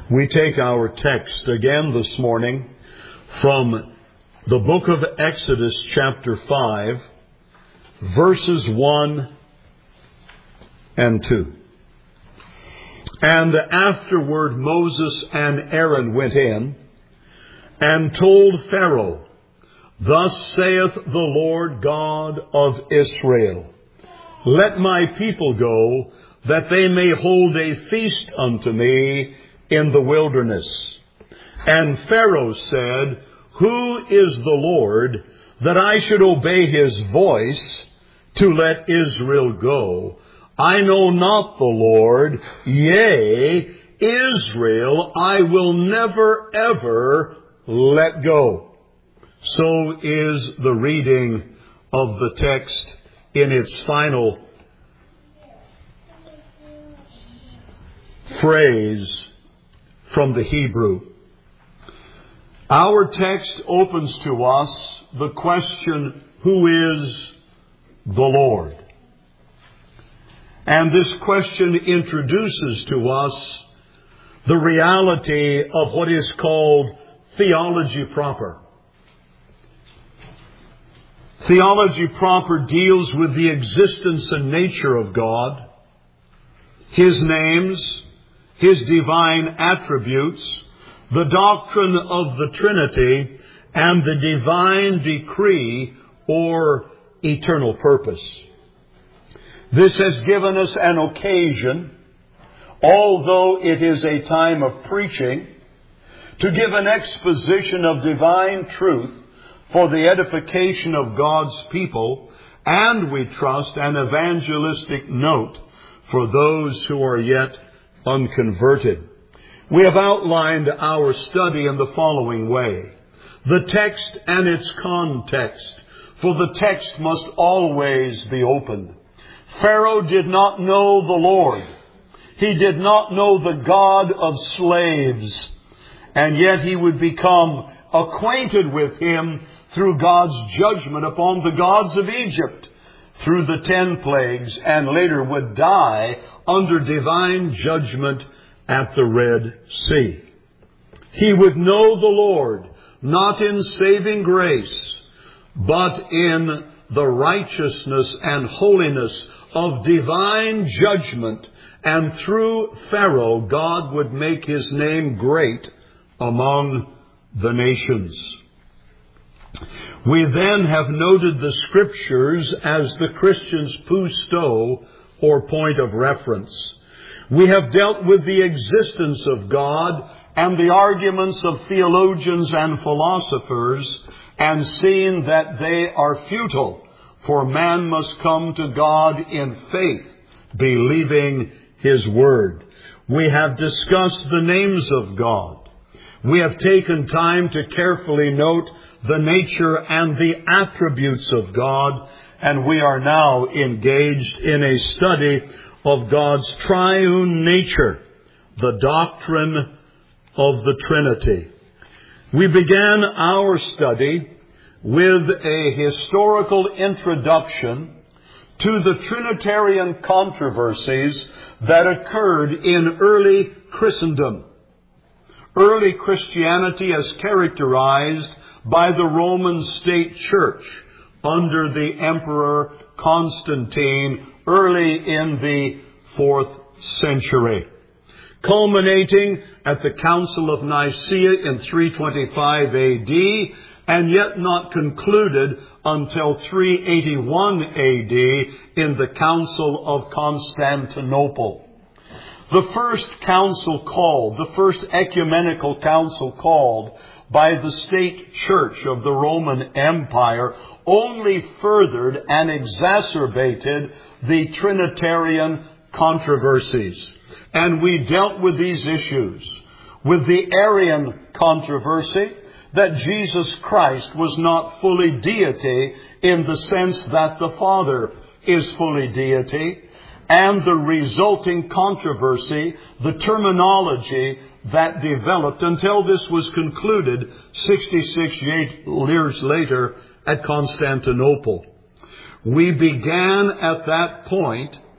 We take our text again this morning from the book of Exodus chapter 5, verses 1 and 2. And afterward Moses and Aaron went in and told Pharaoh, "Thus saith the Lord God of Israel, Let my people go, that they may hold a feast unto me in the wilderness." And Pharaoh said, "Who is the Lord, that I should obey his voice to let Israel go? I know not the Lord, yea, Israel I will never ever let go." So is the reading of the text in its final phrase from the Hebrew. Our text opens to us the question, who is the Lord? And this question introduces to us the reality of what is called theology proper. Theology proper deals with the existence and nature of God, His names, His divine attributes, the doctrine of the Trinity, and the divine decree or eternal purpose. This has given us an occasion, although it is a time of preaching, to give an exposition of divine truth for the edification of God's people, and we trust an evangelistic note for those who are yet unconverted. We have outlined our study in the following way: the text and its context, for the text must always be opened. Pharaoh did not know the Lord. He did not know the God of slaves, and yet he would become acquainted with Him through God's judgment upon the gods of Egypt, through the 10 plagues, and later would die under divine judgment at the Red Sea. He would know the Lord, not in saving grace, but in the righteousness and holiness of divine judgment, and through Pharaoh, God would make His name great among the nations. We then have noted the Scriptures as the Christian's pousto, or point of reference. We have dealt with the existence of God and the arguments of theologians and philosophers, and seen that they are futile, for man must come to God in faith, believing His Word. We have discussed the names of God. We have taken time to carefully note the nature and the attributes of God, and we are now engaged in a study of God's triune nature, the doctrine of the Trinity. We began our study with a historical introduction to the Trinitarian controversies that occurred in early Christendom. Early Christianity as characterized by the Roman state church under the Emperor Constantine early in the 4th century, culminating at the Council of Nicaea in 325 AD, and yet not concluded until 381 AD in the Council of Constantinople. The first ecumenical council called by the state church of the Roman Empire only furthered and exacerbated the Trinitarian controversies. And we dealt with these issues. With the Arian controversy, that Jesus Christ was not fully deity in the sense that the Father is fully deity, and the resulting controversy, the terminology that developed until this was concluded 66 years later at Constantinople. We began at that point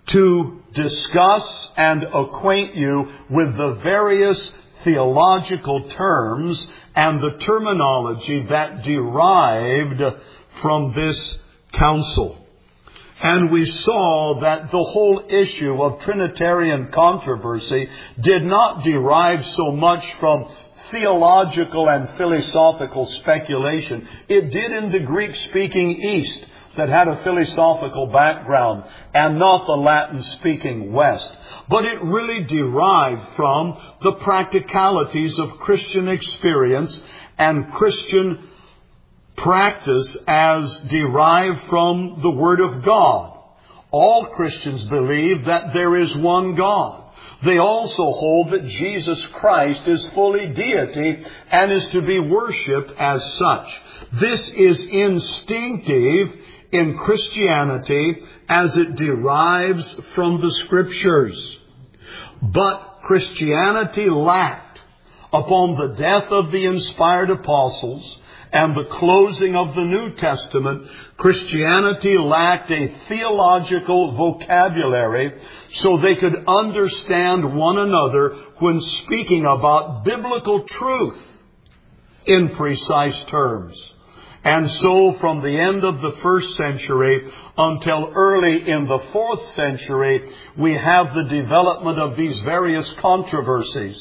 to discuss and acquaint you with the various theological terms and the terminology that derived from this council. And we saw that the whole issue of Trinitarian controversy did not derive so much from theological and philosophical speculation. It did in the Greek-speaking East that had a philosophical background, and not the Latin-speaking West. But it really derived from the practicalities of Christian experience and Christian practice as derived from the Word of God. All Christians believe that there is one God. They also hold that Jesus Christ is fully deity and is to be worshipped as such. This is instinctive in Christianity as it derives from the Scriptures. But Christianity lacked, upon the death of the inspired apostles and the closing of the New Testament, Christianity lacked a theological vocabulary so they could understand one another when speaking about biblical truth in precise terms. And so from the end of the first century until early in the fourth century, we have the development of these various controversies.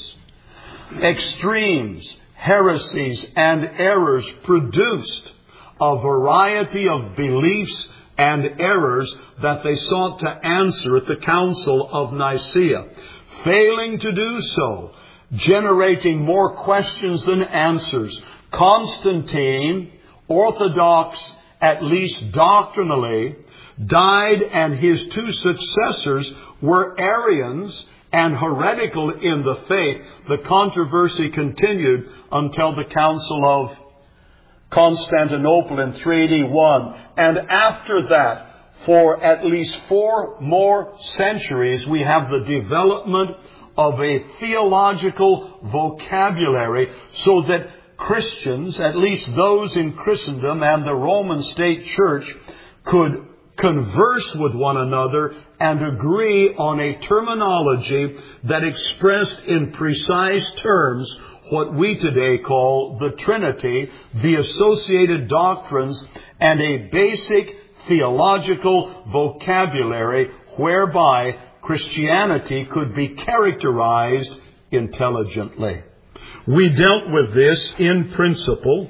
Extremes, heresies, and errors produced a variety of beliefs and errors that they sought to answer at the Council of Nicaea. Failing to do so, generating more questions than answers, Constantine, orthodox at least doctrinally, died, and his two successors were Arians and heretical in the faith. The controversy continued until the Council of Constantinople in 381. And after that, for at least 4 more centuries, we have the development of a theological vocabulary so that Christians, at least those in Christendom and the Roman State Church, could converse with one another and agree on a terminology that expressed in precise terms what we today call the Trinity, the associated doctrines, and a basic theological vocabulary whereby Christianity could be characterized intelligently. We dealt with this in principle,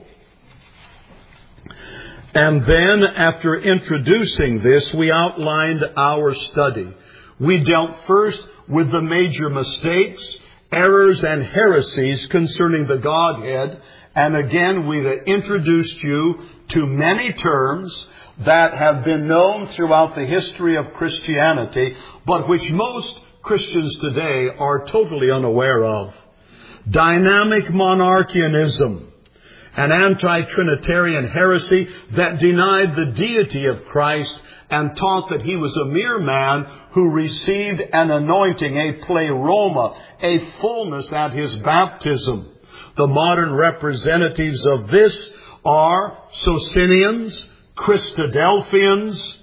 and then after introducing this, we outlined our study. We dealt first with the major mistakes, errors, and heresies concerning the Godhead, and again we introduced you to many terms that have been known throughout the history of Christianity, but which most Christians today are totally unaware of. Dynamic monarchianism, an anti-Trinitarian heresy that denied the deity of Christ and taught that he was a mere man who received an anointing, a pleroma, a fullness at his baptism. The modern representatives of this are Socinians, Christadelphians,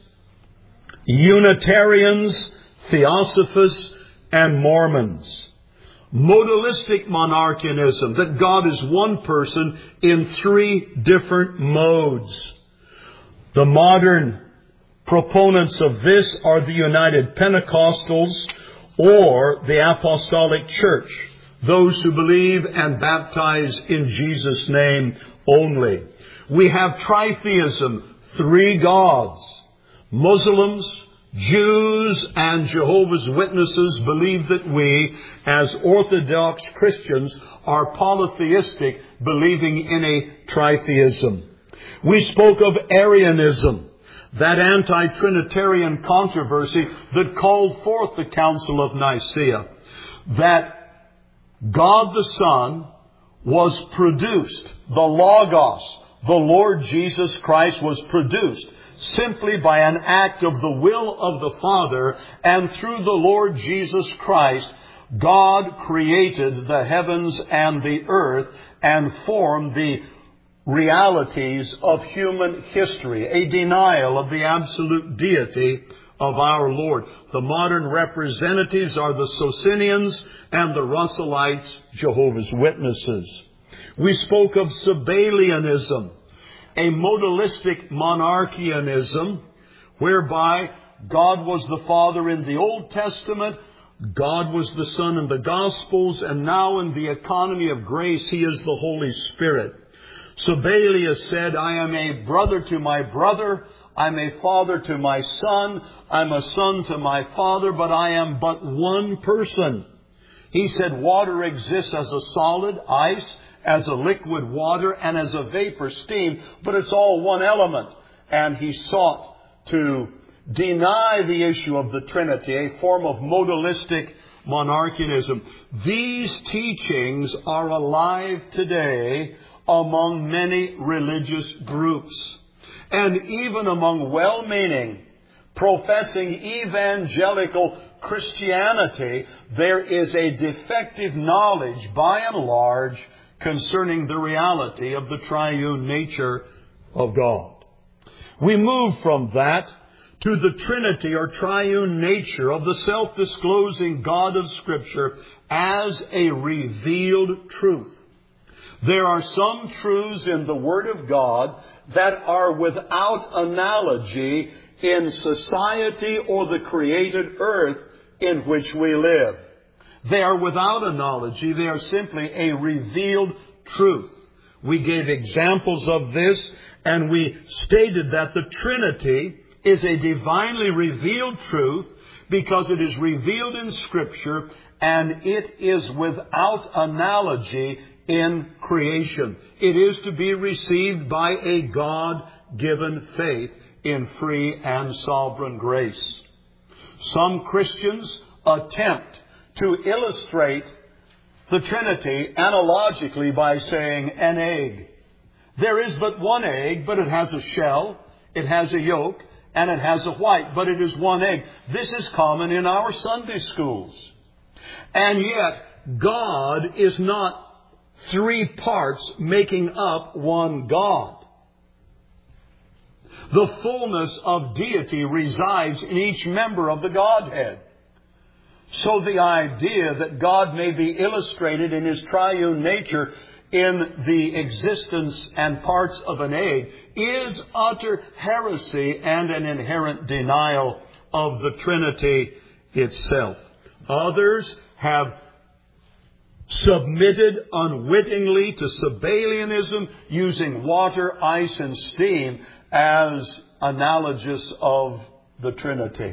Unitarians, Theosophists, and Mormons. Modalistic monarchianism, that God is one person in 3 different modes. The modern proponents of this are the United Pentecostals or the Apostolic Church, those who believe and baptize in Jesus' name only. We have tritheism, 3 gods. Muslims, Jews, and Jehovah's Witnesses believe that we, as Orthodox Christians, are polytheistic, believing in a tritheism. We spoke of Arianism, that anti-Trinitarian controversy that called forth the Council of Nicaea, that God the Son was produced, the Logos, the Lord Jesus Christ was produced simply by an act of the will of the Father, and through the Lord Jesus Christ, God created the heavens and the earth and formed the realities of human history, a denial of the absolute deity of our Lord. The modern representatives are the Socinians and the Russellites, Jehovah's Witnesses. We spoke of Sabellianism, a modalistic monarchianism, whereby God was the Father in the Old Testament, God was the Son in the Gospels, and now in the economy of grace, He is the Holy Spirit. Sabellius said, I am a brother to my brother, I'm a father to my son, I'm a son to my father, but I am but one person. He said water exists as a solid, ice, as a liquid water, and as a vapor, steam, but it's all one element. And he sought to deny the issue of the Trinity, a form of modalistic monarchianism. These teachings are alive today among many religious groups. And even among well-meaning, professing evangelical Christianity, there is a defective knowledge, by and large, concerning the reality of the triune nature of God. We move from that to the Trinity or triune nature of the self-disclosing God of Scripture as a revealed truth. There are some truths in the Word of God that are without analogy in society or the created earth in which we live. They are without analogy. They are simply a revealed truth. We gave examples of this, and we stated that the Trinity is a divinely revealed truth because it is revealed in Scripture and it is without analogy in creation. It is to be received by a God-given faith in free and sovereign grace. Some Christians attempt to illustrate the Trinity analogically by saying an egg. There is but one egg, but it has a shell, it has a yolk, and it has a white, but it is one egg. This is common in our Sunday schools. And yet, God is not three parts making up one God. The fullness of deity resides in each member of the Godhead. So the idea that God may be illustrated in His triune nature in the existence and parts of an egg is utter heresy and an inherent denial of the Trinity itself. Others have submitted unwittingly to Sabellianism, using water, ice, and steam as analogous of the Trinity.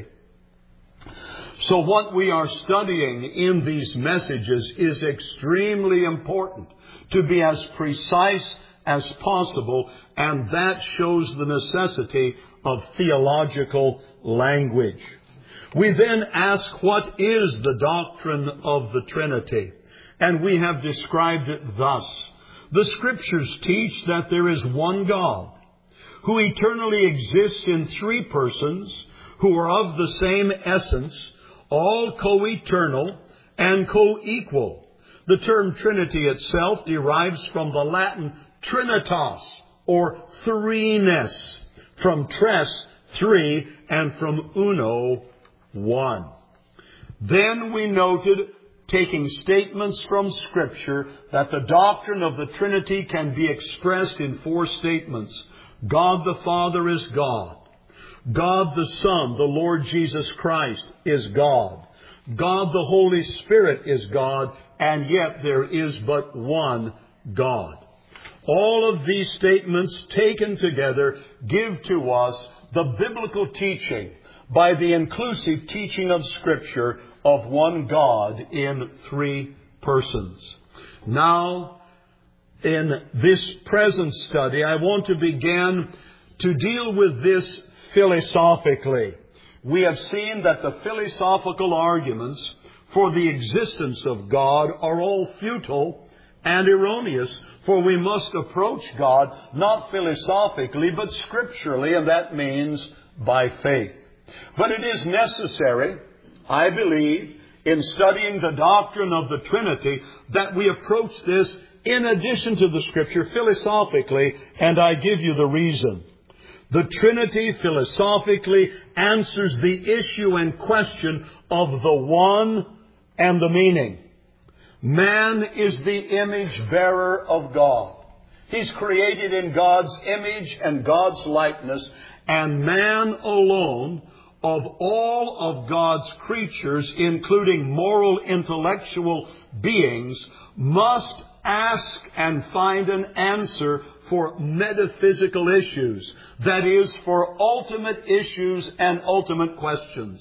So what we are studying in these messages is extremely important, to be as precise as possible, and that shows the necessity of theological language. We then ask, what is the doctrine of the Trinity? And we have described it thus. The Scriptures teach that there is one God, who eternally exists in three persons, who are of the same essence, all co-eternal and co-equal. The term Trinity itself derives from the Latin trinitas, or threeness, from tres, three, and from uno, one. Then we noted, taking statements from Scripture, that the doctrine of the Trinity can be expressed in four statements. God the Father is God. God the Son, the Lord Jesus Christ, is God. God the Holy Spirit is God, and yet there is but one God. All of these statements taken together give to us the biblical teaching by the inclusive teaching of Scripture of one God in three persons. Now, in this present study, I want to begin to deal with this philosophically. We have seen that the philosophical arguments for the existence of God are all futile and erroneous, for we must approach God not philosophically but scripturally, and that means by faith. But it is necessary, I believe, in studying the doctrine of the Trinity, that we approach this in addition to the Scripture philosophically, and I give you the reason. The Trinity philosophically answers the issue and question of the one and the meaning. Man is the image bearer of God. He's created in God's image and God's likeness, and man alone, of all of God's creatures, including moral, intellectual beings, must ask and find an answer for metaphysical issues. That is, for ultimate issues and ultimate questions.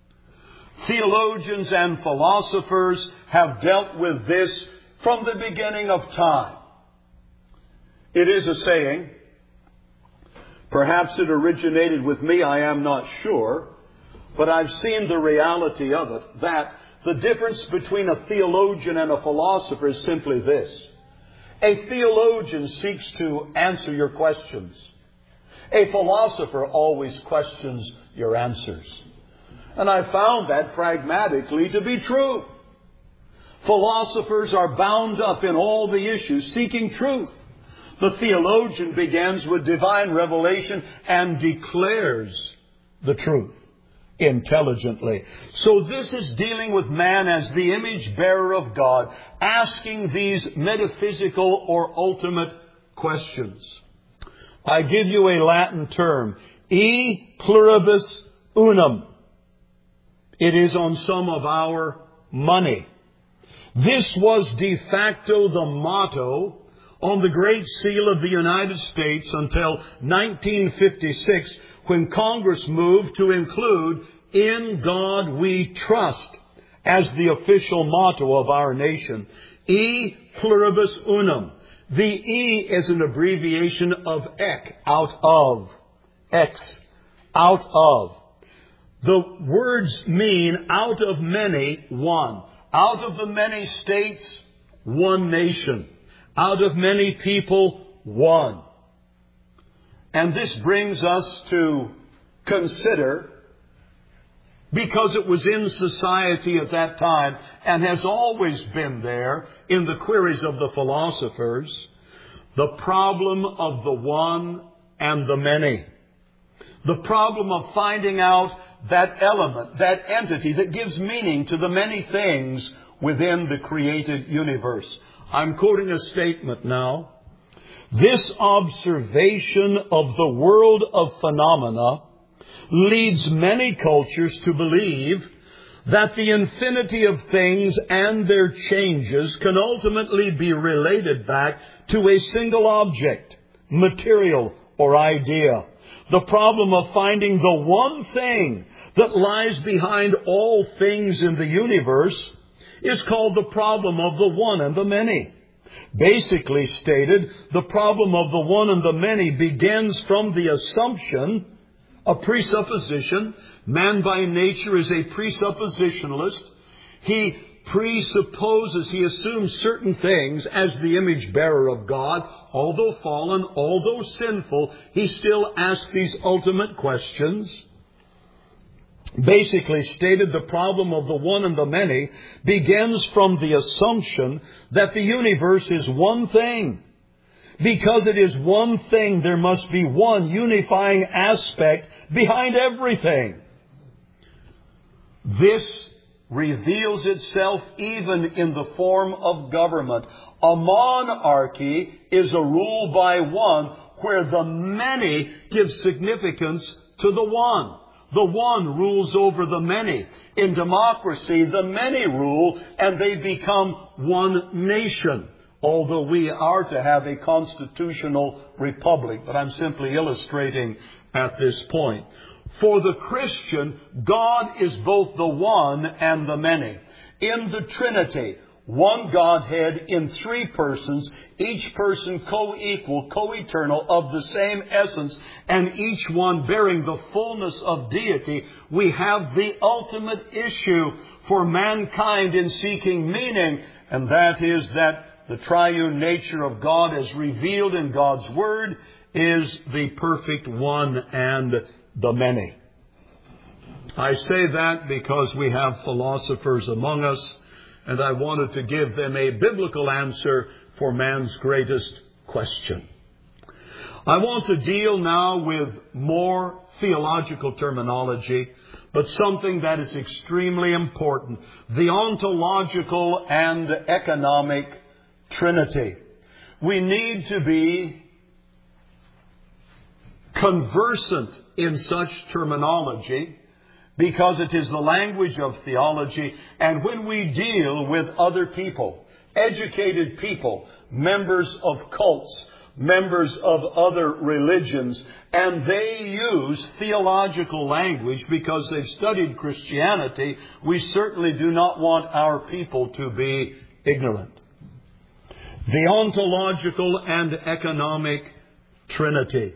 Theologians and philosophers have dealt with this from the beginning of time. It is a saying. Perhaps it originated with me, I am not sure. But I've seen the reality of it, that the difference between a theologian and a philosopher is simply this. A theologian seeks to answer your questions. A philosopher always questions your answers. And I found that pragmatically to be true. Philosophers are bound up in all the issues, seeking truth. The theologian begins with divine revelation and declares the truth intelligently. So this is dealing with man as the image bearer of God, asking these metaphysical or ultimate questions. I give you a Latin term, e pluribus unum. It is on some of our money. This was de facto the motto on the Great Seal of the United States until 1956, when Congress moved to include "In God We Trust" as the official motto of our nation. E pluribus unum. The E is an abbreviation of ek, out of. X, out of. The words mean out of many, one. Out of the many states, one nation. Out of many people, one. And this brings us to consider, because it was in society at that time and has always been there in the queries of the philosophers, the problem of the one and the many. The problem of finding out that element, that entity that gives meaning to the many things within the created universe. I'm quoting a statement now. This observation of the world of phenomena leads many cultures to believe that the infinity of things and their changes can ultimately be related back to a single object, material, or idea. The problem of finding the one thing that lies behind all things in the universe is called the problem of the one and the many. Basically stated, the problem of the one and the many begins from the assumption, a presupposition. Man by nature is a presuppositionalist. He presupposes, he assumes certain things as the image bearer of God. Although fallen, although sinful, he still asks these ultimate questions. Basically stated, the problem of the one and the many begins from the assumption that the universe is one thing. Because it is one thing, there must be one unifying aspect behind everything. This reveals itself even in the form of government. A monarchy is a rule by one where the many give significance to the one. The one rules over the many. In democracy, the many rule and they become one nation. Although we are to have a constitutional republic. But I'm simply illustrating at this point. For the Christian, God is both the one and the many. In the Trinity, one Godhead in three persons, each person co-equal, co-eternal, of the same essence, and each one bearing the fullness of deity, we have the ultimate issue for mankind in seeking meaning, and that is that the triune nature of God as revealed in God's Word is the perfect one and the many. I say that because we have philosophers among us, and I wanted to give them a biblical answer for man's greatest question. I want to deal now with more theological terminology, but something that is extremely important: the ontological and economic Trinity. We need to be conversant in such terminology because it is the language of theology. And when we deal with other people, educated people, members of cults, members of other religions, and they use theological language because they've studied Christianity, we certainly do not want our people to be ignorant. The ontological and economic Trinity.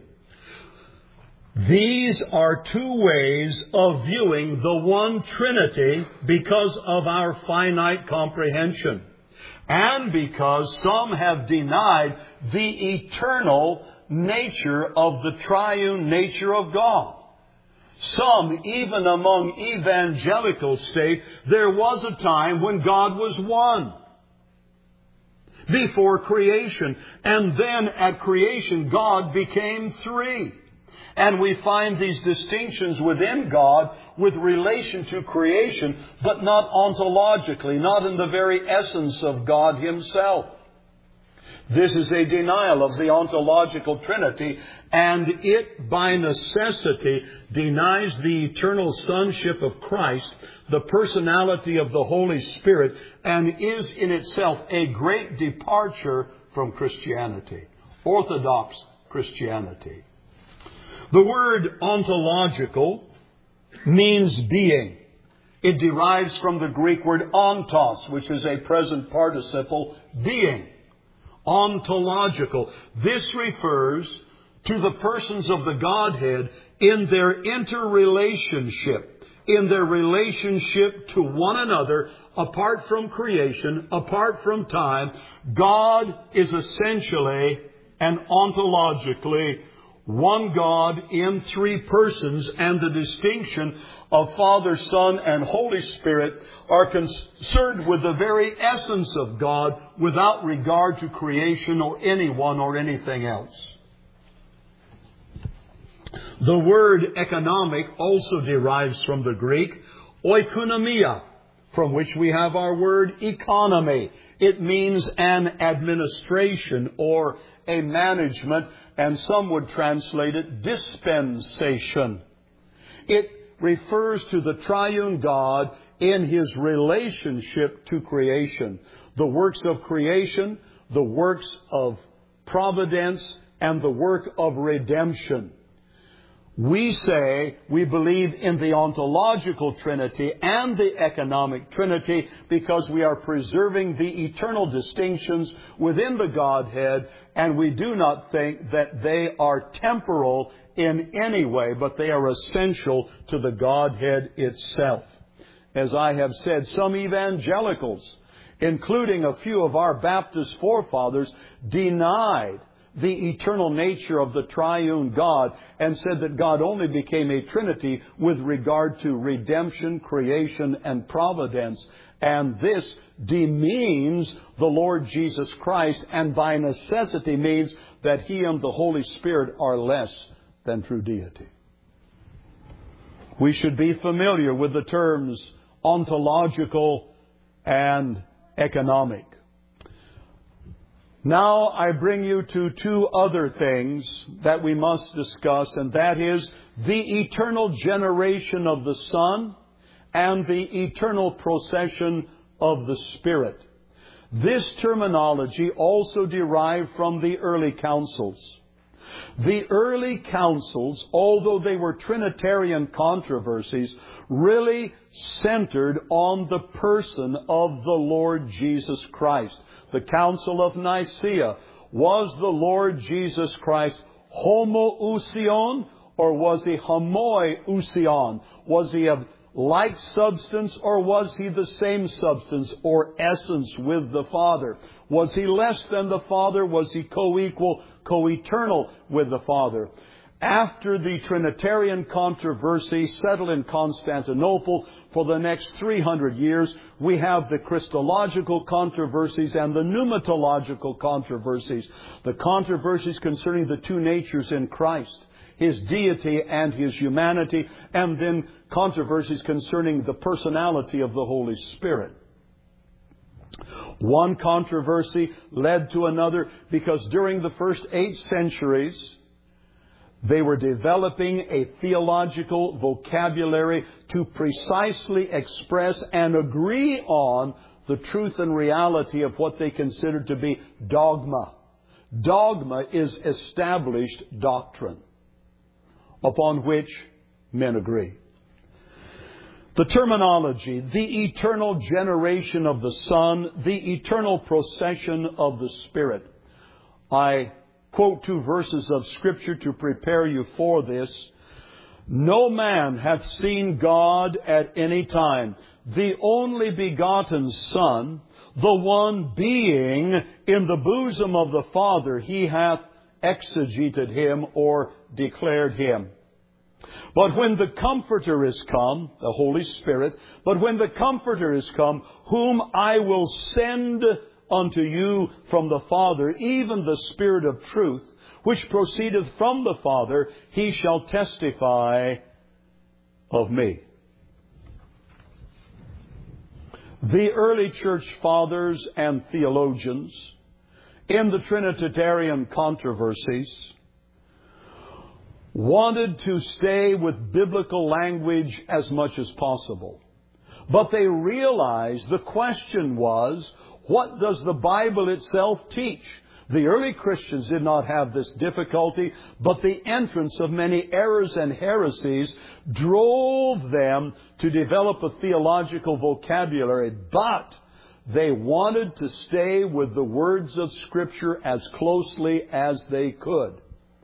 These are two ways of viewing the one Trinity because of our finite comprehension, and because some have denied the eternal nature of the triune nature of God. Some, even among evangelicals, state there was a time when God was one before creation, and then at creation God became three. And we find these distinctions within God with relation to creation, but not ontologically, not in the very essence of God Himself. This is a denial of the ontological Trinity, and it by necessity denies the eternal sonship of Christ, the personality of the Holy Spirit, and is in itself a great departure from Christianity, Orthodox Christianity. The word ontological means being. It derives from the Greek word ontos, which is a present participle, being. Ontological. This refers to the persons of the Godhead in their interrelationship, in their relationship to one another, apart from creation, apart from time. God is essentially and ontologically one God in three persons, and the distinction of Father, Son, and Holy Spirit are concerned with the very essence of God without regard to creation or anyone or anything else. The word economic also derives from the Greek oikonomia, from which we have our word economy. It means an administration or a management, and some would translate it dispensation. It refers to the triune God in His relationship to creation. The works of creation, the works of providence, and the work of redemption. We say we believe in the ontological Trinity and the economic Trinity because we are preserving the eternal distinctions within the Godhead, and we do not think that they are temporal in any way, but they are essential to the Godhead itself. As I have said, some evangelicals, including a few of our Baptist forefathers, denied the eternal nature of the triune God and said that God only became a Trinity with regard to redemption, creation, and providence. And this demeans the Lord Jesus Christ, and by necessity means that He and the Holy Spirit are less than true deity. We should be familiar with the terms ontological and economic. Now I bring you to two other things that we must discuss, and that is the eternal generation of the Son and the eternal procession of the Spirit. This terminology also derived from the early councils. The early councils, although they were Trinitarian controversies, really centered on the person of the Lord Jesus Christ. The Council of Nicaea, was the Lord Jesus Christ homoousion, or was He homoiousion? Was He of like substance, or was He the same substance or essence with the Father? Was He less than the Father? Was He co-equal, co-eternal with the Father? After the Trinitarian controversy settled in Constantinople for the next 300 years, we have the Christological controversies and the pneumatological controversies. The controversies concerning the two natures in Christ, His deity and His humanity, and then controversies concerning the personality of the Holy Spirit. One controversy led to another because during the first 8 centuries, they were developing a theological vocabulary to precisely express and agree on the truth and reality of what they considered to be dogma. Dogma is established doctrine upon which men agree. The terminology, the eternal generation of the Son, the eternal procession of the Spirit. I quote 2 verses of Scripture to prepare you for this. No man hath seen God at any time. The only begotten Son, the one being in the bosom of the Father, He hath exegeted Him or declared Him. But when the Comforter is come, the Holy Spirit, but when the Comforter is come, whom I will send unto you from the Father, even the Spirit of truth, which proceedeth from the Father, He shall testify of me. The early church fathers and theologians in the Trinitarian controversies wanted to stay with biblical language as much as possible. But they realized the question was, what does the Bible itself teach? The early Christians did not have this difficulty, but the entrance of many errors and heresies drove them to develop a theological vocabulary. But they wanted to stay with the words of Scripture as closely as they could.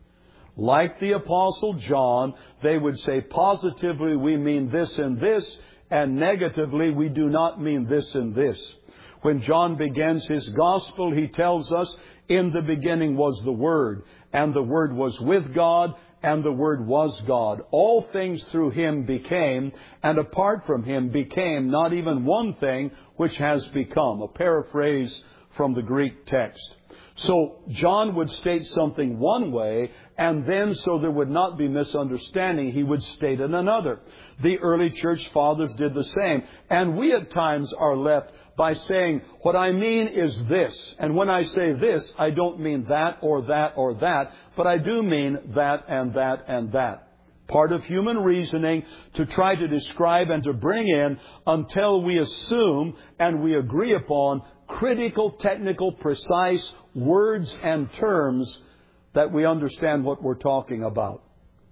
Like the Apostle John, they would say positively we mean this and this, and negatively we do not mean this and this. When John begins his gospel, he tells us, in the beginning was the Word, and the Word was with God, and the Word was God. All things through Him became, and apart from Him became not even one thing which has become. A paraphrase from the Greek text. So John would state something one way, and then so there would not be misunderstanding, he would state it another. The early church fathers did the same. And we at times are left by saying, what I mean is this. And when I say this, I don't mean that or that or that, but I do mean that and that and that. Part of human reasoning to try to describe and to bring in until we assume and we agree upon critical, technical, precise words and terms that we understand what we're talking about.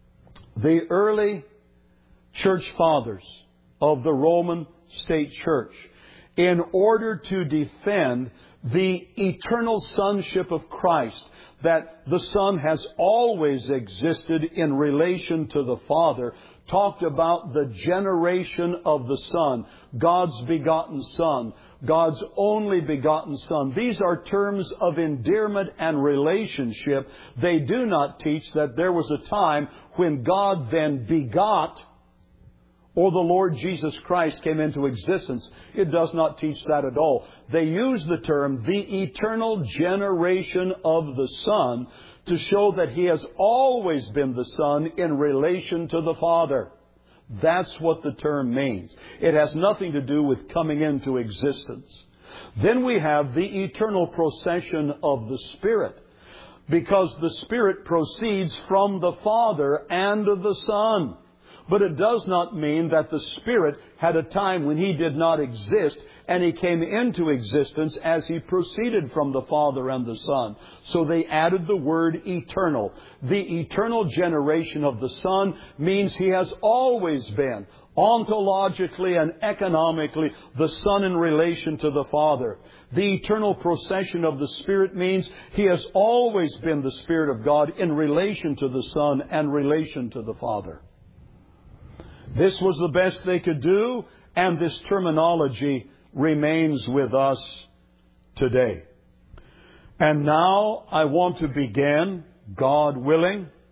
The early church fathers of the Roman State Church, in order to defend the eternal sonship of Christ, that the Son has always existed in relation to the Father, talked about the generation of the Son, God's begotten Son, God's only begotten Son. These are terms of endearment and relationship. They do not teach that there was a time when God then begot, or the Lord Jesus Christ came into existence. It does not teach that at all. They use the term, the eternal generation of the Son, to show that He has always been the Son in relation to the Father. That's what the term means. It has nothing to do with coming into existence. Then we have the eternal procession of the Spirit, because the Spirit proceeds from the Father and the Son. But it does not mean that the Spirit had a time when He did not exist and He came into existence as He proceeded from the Father and the Son. So they added the word eternal. The eternal generation of the Son means He has always been, ontologically and economically, the Son in relation to the Father. The eternal procession of the Spirit means He has always been the Spirit of God in relation to the Son and relation to the Father. This was the best they could do, and this terminology remains with us today. And now I want to begin, God willing,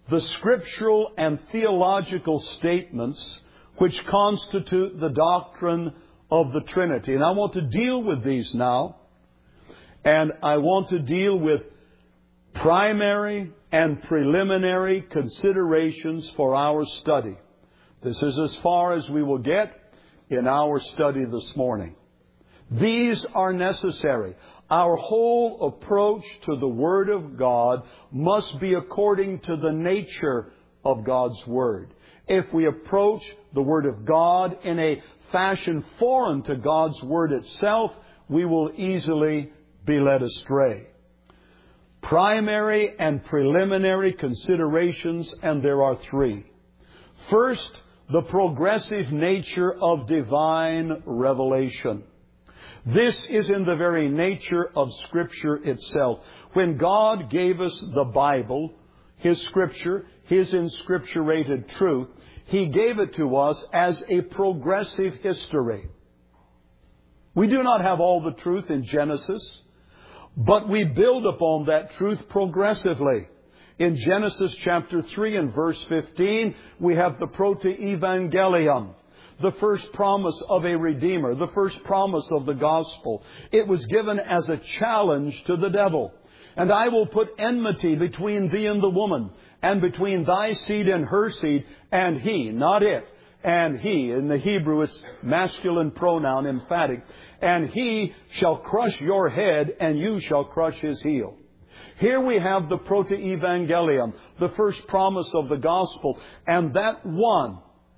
the scriptural and theological statements which constitute the doctrine of the Trinity. And I want to deal with these now. And I want to deal with primary and preliminary considerations for our study. This is as far as we will get in our study this morning. These are necessary. Our whole approach to the Word of God must be according to the nature of God's Word. If we approach the Word of God in a fashion foreign to God's Word itself, we will easily be led astray. Primary and preliminary considerations, and there are three. First, the progressive nature of divine revelation. This is in the very nature of Scripture itself. When God gave us the Bible, His Scripture, His inscripturated truth, He gave it to us as a progressive history. We do not have all the truth in Genesis, but we build upon that truth progressively. In Genesis chapter 3 and verse 15, we have the proto-evangelium, the first promise of a Redeemer, the first promise of the gospel. It was given as a challenge to the devil. And I will put enmity between thee and the woman, and between thy seed and her seed, and he, not it, and he. In the Hebrew, it's masculine pronoun, emphatic. And he shall crush your head, and you shall crush his heel. Here we have the proto-evangelium, the first promise of the gospel, and that one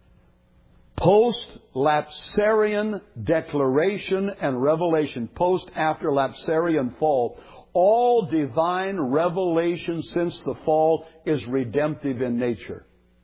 post-lapsarian declaration and revelation, post-after lapsarian fall, all divine revelation since the fall is redemptive in nature.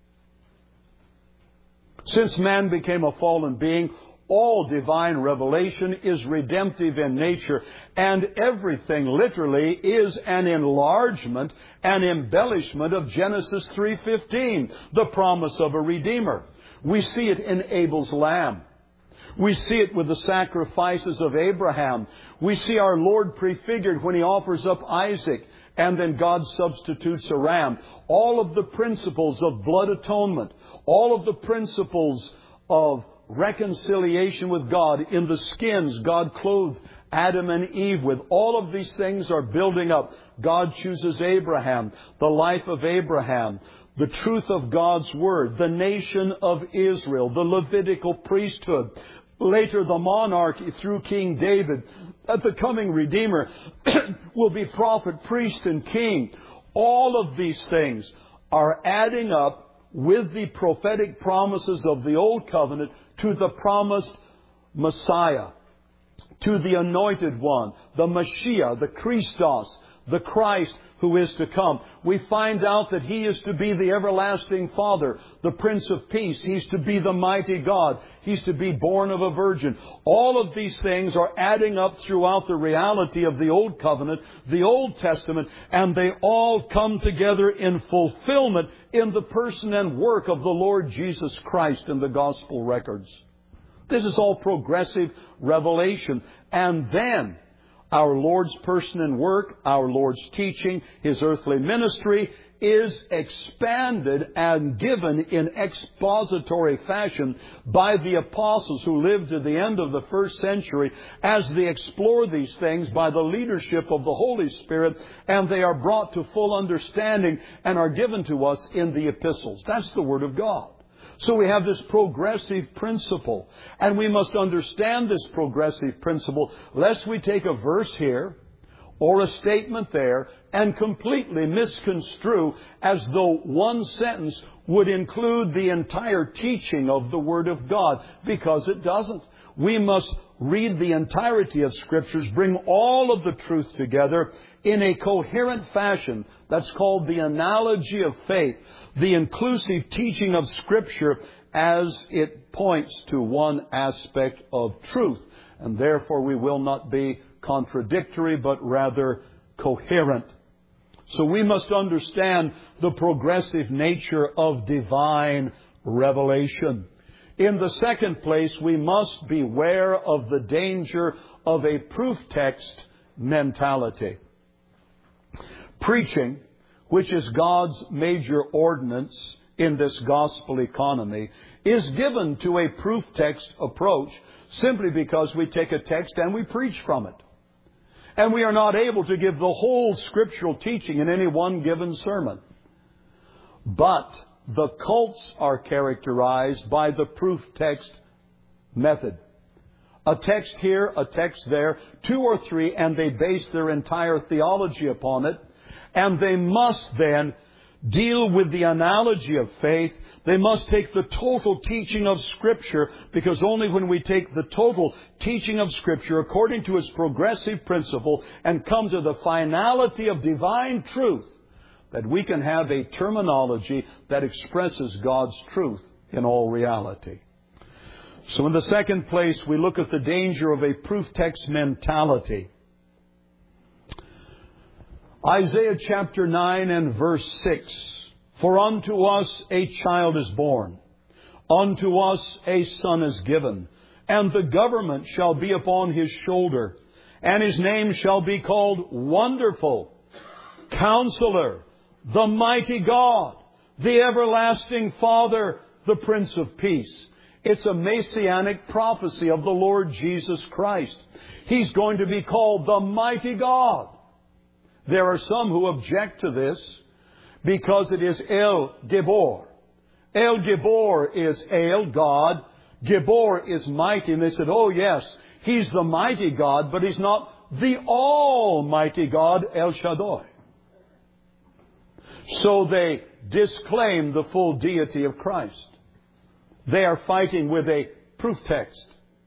Since man became a fallen being, all divine revelation is redemptive in nature, and everything literally is an enlargement, an embellishment of Genesis 3:15, the promise of a Redeemer. We see it in Abel's lamb. We see it with the sacrifices of Abraham. We see our Lord prefigured when He offers up Isaac, and then God substitutes a ram. All of the principles of blood atonement, all of the principles of reconciliation with God in the skins God clothed Adam and Eve with. All of these things are building up. God chooses Abraham, the life of Abraham, the truth of God's Word, the nation of Israel, the Levitical priesthood, later the monarchy through King David, that the coming Redeemer will be prophet, priest, and king. All of these things are adding up with the prophetic promises of the Old Covenant to the promised Messiah, to the Anointed One, the Mashiach, the Christos, the Christ who is to come. We find out that He is to be the everlasting Father, the Prince of Peace. He's to be the mighty God. He's to be born of a virgin. All of these things are adding up throughout the reality of the Old Covenant, the Old Testament, and they all come together in fulfillment in the person and work of the Lord Jesus Christ in the Gospel records. This is all progressive revelation. And then our Lord's person and work, our Lord's teaching, His earthly ministry is expanded and given in expository fashion by the apostles who lived to the end of the first century as they explore these things by the leadership of the Holy Spirit, and they are brought to full understanding and are given to us in the epistles. That's the Word of God. So we have this progressive principle, and we must understand this progressive principle lest we take a verse here or a statement there and completely misconstrue as though one sentence would include the entire teaching of the Word of God, because it doesn't. We must read the entirety of Scriptures, bring all of the truth together in a coherent fashion. That's called the analogy of faith, the inclusive teaching of Scripture as it points to one aspect of truth. And therefore we will not be contradictory, but rather coherent. So we must understand the progressive nature of divine revelation. In the second place, we must beware of the danger of a proof text mentality. Preaching, which is God's major ordinance in this gospel economy, is given to a proof text approach simply because we take a text and we preach from it. And we are not able to give the whole scriptural teaching in any one given sermon. But the cults are characterized by the proof text method. A text here, a text there, 2 or 3, and they base their entire theology upon it. And they must then deal with the analogy of faith. They must take the total teaching of Scripture, because only when we take the total teaching of Scripture according to its progressive principle and come to the finality of divine truth, that we can have a terminology that expresses God's truth in all reality. So in the second place, we look at the danger of a proof text mentality. Isaiah chapter 9 and verse 6. For unto us a child is born, unto us a son is given, and the government shall be upon his shoulder, and his name shall be called Wonderful, Counselor, the Mighty God, the Everlasting Father, the Prince of Peace. It's a messianic prophecy of the Lord Jesus Christ. He's going to be called the Mighty God. There are some who object to this because it is El Gibor. El Gibor is El, God. Gibor is mighty. And they said, oh yes, He's the mighty God, but He's not the Almighty God, El Shaddai. So they disclaim the full deity of Christ. They are fighting with a proof text.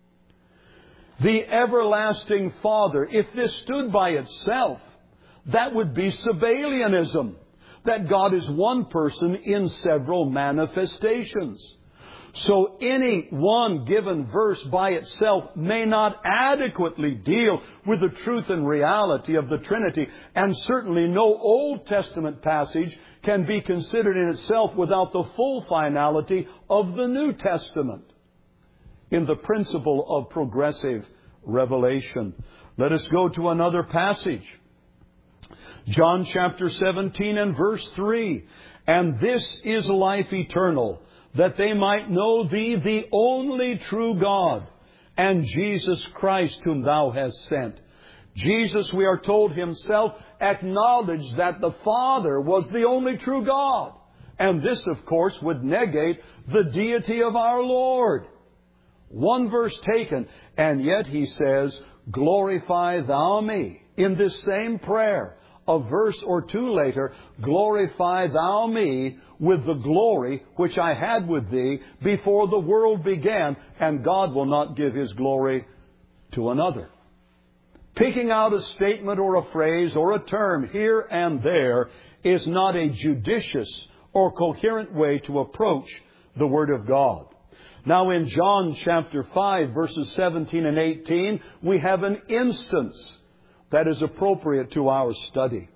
The Everlasting Father, if this stood by itself, that would be Sabellianism, that God is one person in several manifestations. So any one given verse by itself may not adequately deal with the truth and reality of the Trinity, and certainly no Old Testament passage can be considered in itself without the full finality of the New Testament in the principle of progressive revelation. Let us go to another passage. John chapter 17 and verse 3. And this is life eternal, that they might know Thee, the only true God, and Jesus Christ, whom Thou hast sent. Jesus, we are told, Himself acknowledged that the Father was the only true God. And this, of course, would negate the deity of our Lord. One verse taken, and yet He says, glorify Thou me. In this same prayer, a verse or 2 later, glorify Thou me with the glory which I had with Thee before the world began, and God will not give His glory to another. Picking out a statement or a phrase or a term here and there is not a judicious or coherent way to approach the Word of God. Now in John chapter 5 verses 17 and 18, we have an instance that is appropriate to our study.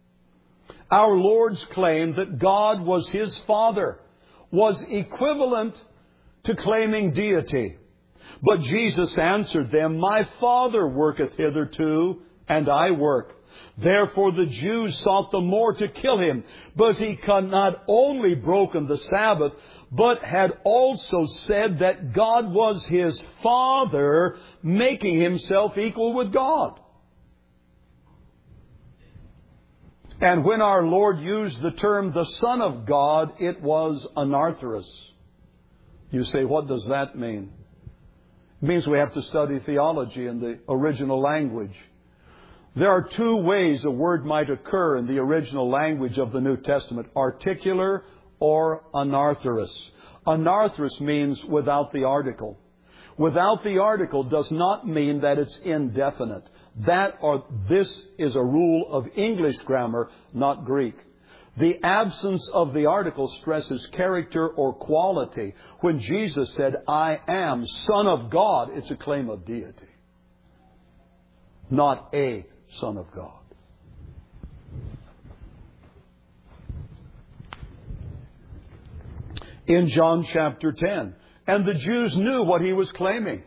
Our Lord's claim that God was His Father was equivalent to claiming deity. But Jesus answered them, My Father worketh hitherto, and I work. Therefore the Jews sought the more to kill Him. But He had not only broken the Sabbath, but had also said that God was His Father, making Himself equal with God. And when our Lord used the term the Son of God, it was anarthrous. You say, what does that mean? It means we have to study theology in the original language. There are 2 ways a word might occur in the original language of the New Testament, articular or anarthrous. Anarthrous means without the article. Without the article does not mean that it's indefinite. That or this is a rule of English grammar, not Greek. The absence of the article stresses character or quality. When Jesus said, I am Son of God, it's a claim of deity, not a Son of God. In John chapter 10, and the Jews knew what He was claiming,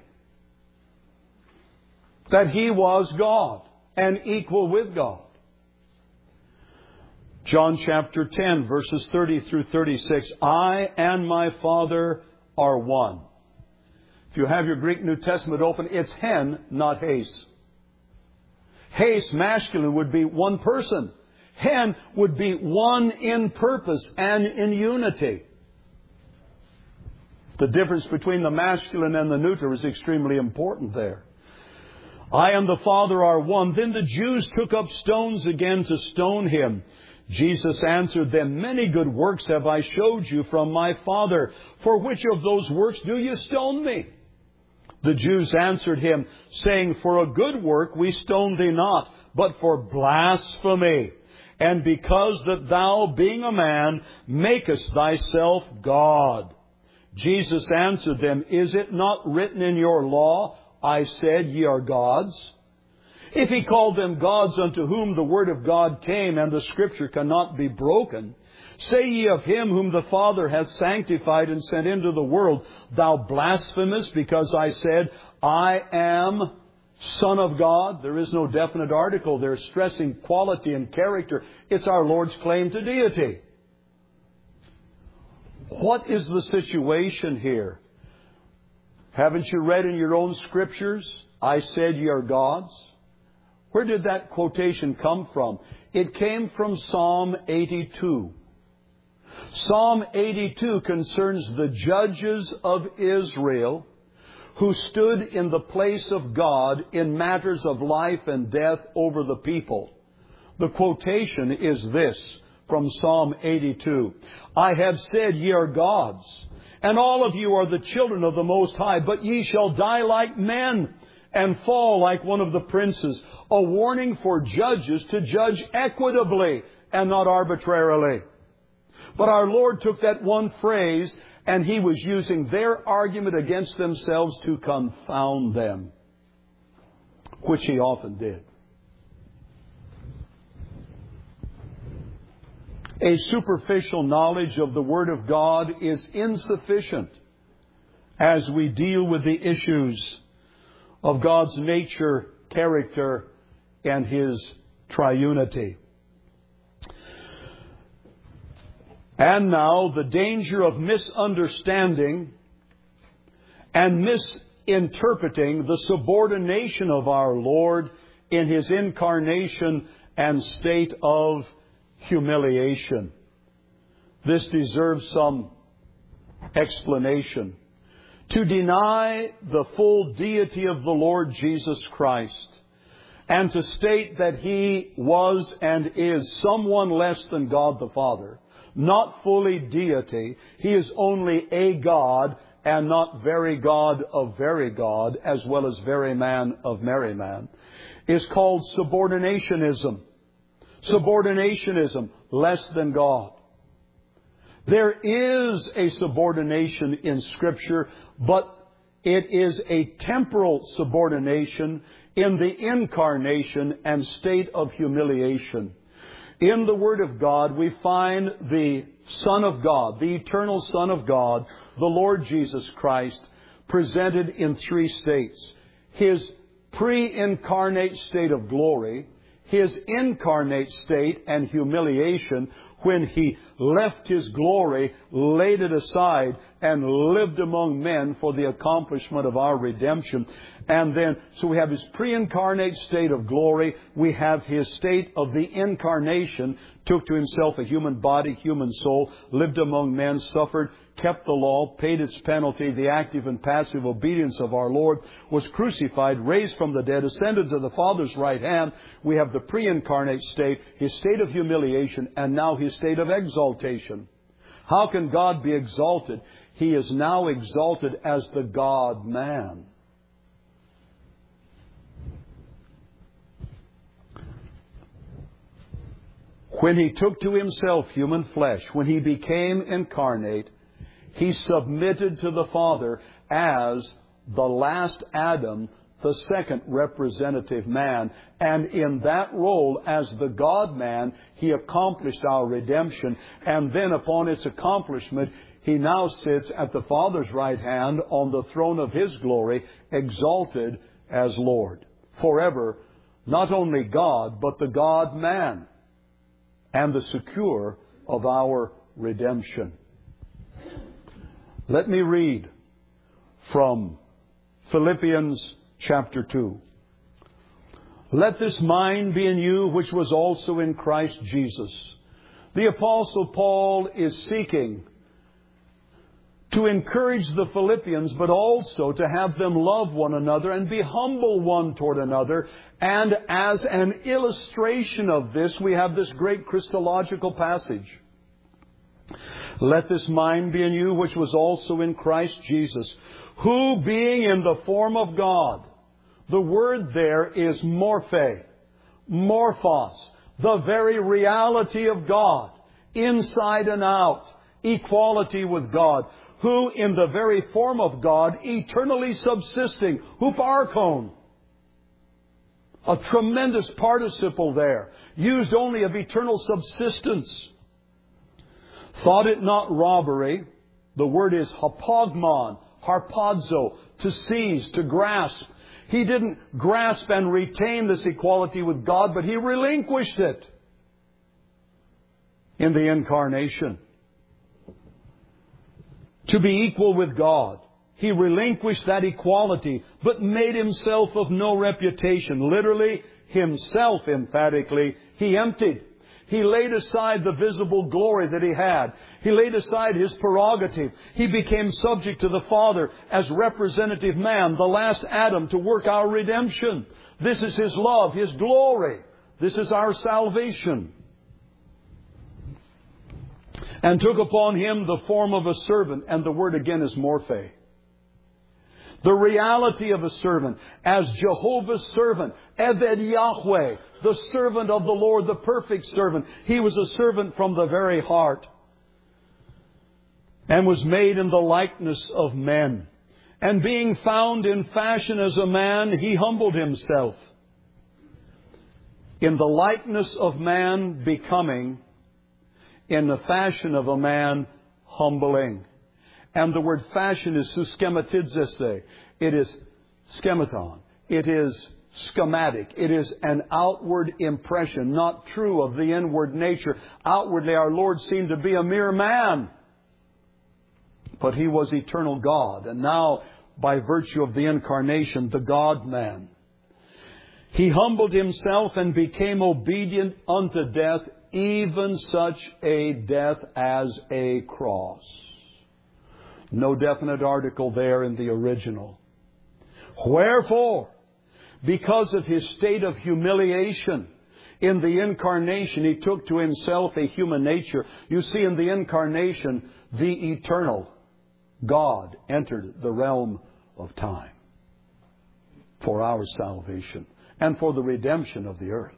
that He was God and equal with God. John chapter 10, verses 30 through 36. I and my Father are one. If you have your Greek New Testament open, it's hen, not heis. Heis, masculine, would be one person. Hen would be one in purpose and in unity. The difference between the masculine and the neuter is extremely important there. I and the Father are one. Then the Jews took up stones again to stone him. Jesus answered them, Many good works have I showed you from my Father. For which of those works do you stone me? The Jews answered him, saying, For a good work we stone thee not, but for blasphemy. And because that thou, being a man, makest thyself God. Jesus answered them, Is it not written in your law, I said, ye are gods? If he called them gods unto whom the word of God came, and the Scripture cannot be broken, say ye of him whom the Father hath sanctified and sent into the world, Thou blasphemest, because I said, I am Son of God? There is no definite article there stressing quality and character. It's our Lord's claim to deity. What is the situation here? Haven't you read in your own Scriptures, I said ye are gods? Where did that quotation come from? It came from Psalm 82. Psalm 82 concerns the judges of Israel who stood in the place of God in matters of life and death over the people. The quotation is this from Psalm 82. I have said ye are gods, and all of you are the children of the Most High, but ye shall die like men and fall like one of the princes. A warning for judges to judge equitably and not arbitrarily. But our Lord took that one phrase and He was using their argument against themselves to confound them, which He often did. A superficial knowledge of the Word of God is insufficient as we deal with the issues of God's nature, character, and His triunity. And now the danger of misunderstanding and misinterpreting the subordination of our Lord in His incarnation and state of humiliation. This deserves some explanation. To deny the full deity of the Lord Jesus Christ and to state that He was and is someone less than God the Father, not fully deity, He is only a God and not very God of very God, as well as very man of merry man, is called subordinationism. Subordinationism, less than God. There is a subordination in Scripture, but it is a temporal subordination in the incarnation and state of humiliation. In the Word of God, we find the Son of God, the eternal Son of God, the Lord Jesus Christ, presented in three states. His pre-incarnate state of glory, His incarnate state and humiliation when He left His glory, laid it aside, and lived among men for the accomplishment of our redemption. And then, so we have His pre-incarnate state of glory. We have His state of the incarnation, took to Himself a human body, human soul, lived among men, suffered, kept the law, paid its penalty, the active and passive obedience of our Lord, was crucified, raised from the dead, ascended to the Father's right hand. We have the pre-incarnate state, His state of humiliation, and now His state of exaltation. How can God be exalted? He is now exalted as the God-man. When He took to Himself human flesh, when He became incarnate, He submitted to the Father as the last Adam, the second representative man. And in that role, as the God-man, He accomplished our redemption. And then upon its accomplishment, He now sits at the Father's right hand on the throne of His glory, exalted as Lord. Forever, not only God, but the God-man. and the secure of our redemption. Let me read from Philippians chapter 2. Let this mind be in you, which was also in Christ Jesus. The Apostle Paul is seeking to encourage the Philippians, but also to have them love one another and be humble one toward another. And as an illustration of this, we have this great Christological passage. Let this mind be in you, which was also in Christ Jesus, who being in the form of God, the word there is morphe, morphos, the very reality of God, inside and out, equality with God, who in the very form of God, eternally subsisting, huparchon, a tremendous participle there, used only of eternal subsistence, thought it not robbery. The word is hapagmon, harpazo, to seize, to grasp. He didn't grasp and retain this equality with God, but He relinquished it in the incarnation. To be equal with God, He relinquished that equality, but made Himself of no reputation. Literally, Himself, emphatically, He emptied. He laid aside the visible glory that He had. He laid aside His prerogative. He became subject to the Father as representative man, the last Adam, to work our redemption. This is His love, His glory. This is our salvation. And took upon Him the form of a servant. And the word again is morphe. The reality of a servant as Jehovah's servant, Eved Yahweh, the servant of the Lord, the perfect servant. He was a servant from the very heart and was made in the likeness of men. And being found in fashion as a man, He humbled Himself. In the likeness of man, becoming, in the fashion of a man, humbling. And the word fashion is suschematizese. It is schematon. It is schematic. It is an outward impression, not true of the inward nature. Outwardly, our Lord seemed to be a mere man. But He was eternal God. And now, by virtue of the incarnation, the God-man. He humbled Himself and became obedient unto death, even such a death as a cross. No definite article there in the original. Wherefore, because of His state of humiliation in the incarnation, He took to Himself a human nature. You see, in the incarnation, the eternal God entered the realm of time for our salvation and for the redemption of the earth.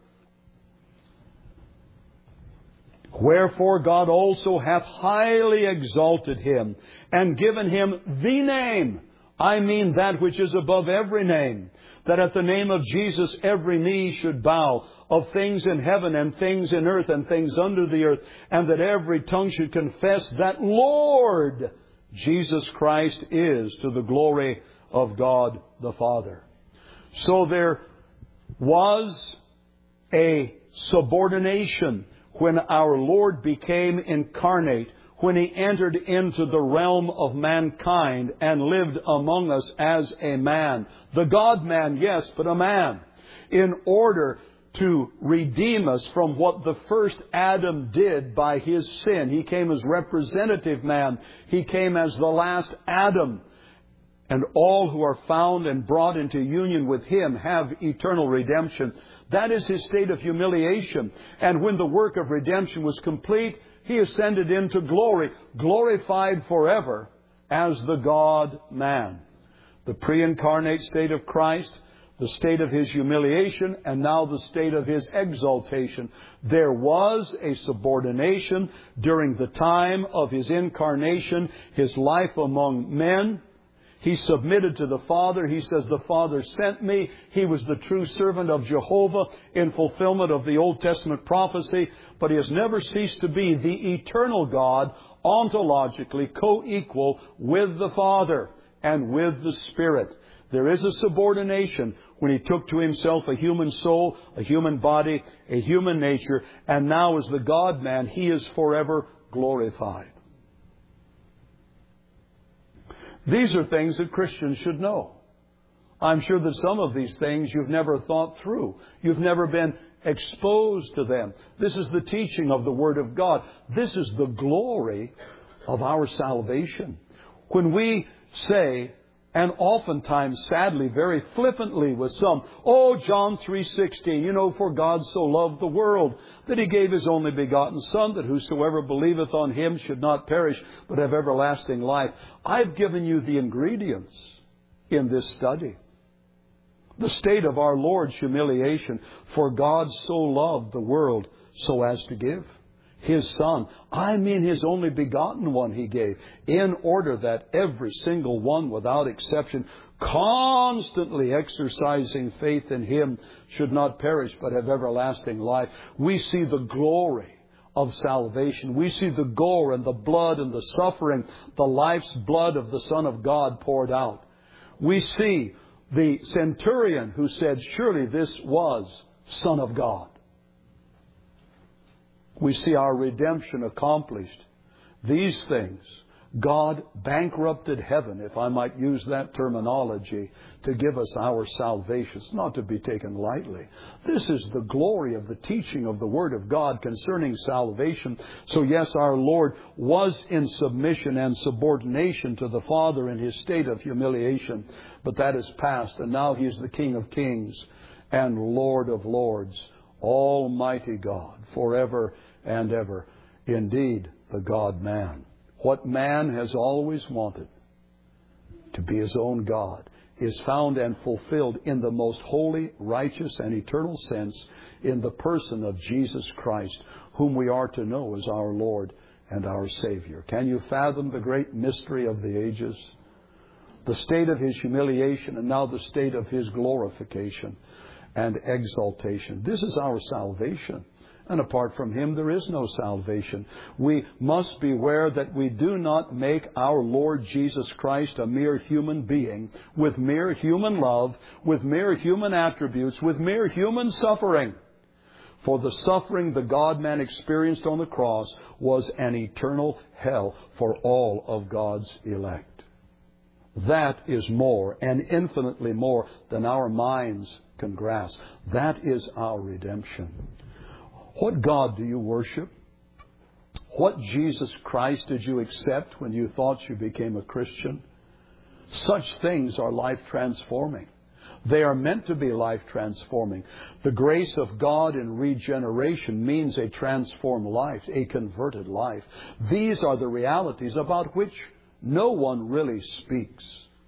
Wherefore God also hath highly exalted Him and given Him the name. I mean that which is above every name. That at the name of Jesus every knee should bow, of things in heaven and things in earth and things under the earth. And that every tongue should confess that Lord Jesus Christ is, to the glory of God the Father. So there was a subordination when our Lord became incarnate, when He entered into the realm of mankind and lived among us as a man. The God-man, yes, but a man. In order to redeem us from what the first Adam did by his sin. He came as representative man. He came as the last Adam. And all who are found and brought into union with Him have eternal redemption. That is His state of humiliation. And when the work of redemption was complete, He ascended into glory, glorified forever as the God-man. The pre-incarnate state of Christ, the state of His humiliation, and now the state of His exaltation. There was a subordination during the time of His incarnation, His life among men. He submitted to the Father. He says, the Father sent me. He was the true servant of Jehovah in fulfillment of the Old Testament prophecy. But He has never ceased to be the eternal God, ontologically co-equal with the Father and with the Spirit. There is a subordination when He took to Himself a human soul, a human body, a human nature, and now as the God-man, He is forever glorified. These are things that Christians should know. I'm sure that some of these things you've never thought through. You've never been exposed to them. This is the teaching of the Word of God. This is the glory of our salvation. When we say, and oftentimes, sadly, very flippantly with some, oh, John 3:16, you know, for God so loved the world, that He gave His only begotten Son, that whosoever believeth on Him should not perish, but have everlasting life. I've given you the ingredients in this study. The state of our Lord's humiliation. For God so loved the world so as to give His Son. I mean His only begotten one He gave, in order that every single one without exception, constantly exercising faith in Him, should not perish but have everlasting life. We see the glory of salvation. We see the gore and the blood and the suffering, the life's blood of the Son of God poured out. We see the centurion who said, surely this was Son of God. We see our redemption accomplished. These things, God bankrupted heaven, if I might use that terminology, to give us our salvation. It's not to be taken lightly. This is the glory of the teaching of the Word of God concerning salvation. So yes, our Lord was in submission and subordination to the Father in His state of humiliation, but that is past, and now He is the King of kings and Lord of lords, Almighty God, forever and ever. Indeed, the God-man. What man has always wanted, to be his own God, is found and fulfilled in the most holy, righteous, and eternal sense in the person of Jesus Christ, whom we are to know as our Lord and our Savior. Can you fathom the great mystery of the ages? The state of His humiliation and now the state of His glorification and exaltation. This is our salvation. And apart from Him, there is no salvation. We must beware that we do not make our Lord Jesus Christ a mere human being with mere human love, with mere human attributes, with mere human suffering. For the suffering the God-man experienced on the cross was an eternal hell for all of God's elect. That is more, and infinitely more, than our minds can grasp. That is our redemption. What God do you worship? What Jesus Christ did you accept when you thought you became a Christian? Such things are life-transforming. They are meant to be life-transforming. The grace of God in regeneration means a transformed life, a converted life. These are the realities about which no one really speaks.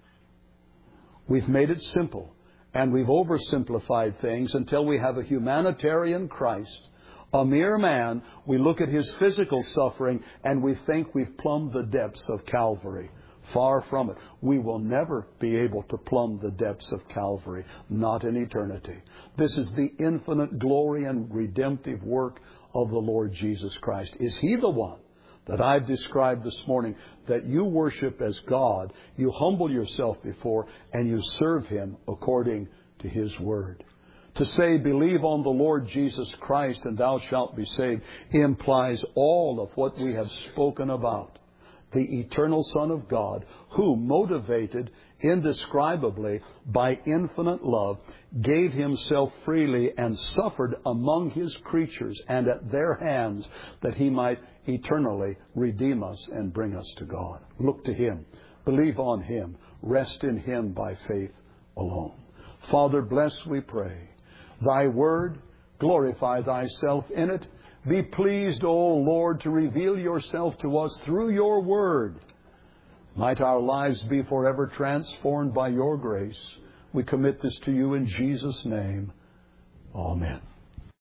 We've made it simple, and we've oversimplified things until we have a humanitarian Christ, a mere man. We look at His physical suffering and we think we've plumbed the depths of Calvary. Far from it. We will never be able to plumb the depths of Calvary, not in eternity. This is the infinite glory and redemptive work of the Lord Jesus Christ. Is He the one that I've described this morning that you worship as God, you humble yourself before, and you serve Him according to His Word? To say, believe on the Lord Jesus Christ and thou shalt be saved, implies all of what we have spoken about. The eternal Son of God, who, motivated indescribably by infinite love, gave Himself freely and suffered among His creatures and at their hands, that He might eternally redeem us and bring us to God. Look to Him. Believe on Him. Rest in Him by faith alone. Father, bless, we pray, Thy Word. Glorify Thyself in it. Be pleased, O Lord, to reveal Yourself to us through Your Word. Might our lives be forever transformed by Your grace. We commit this to You in Jesus' name. Amen.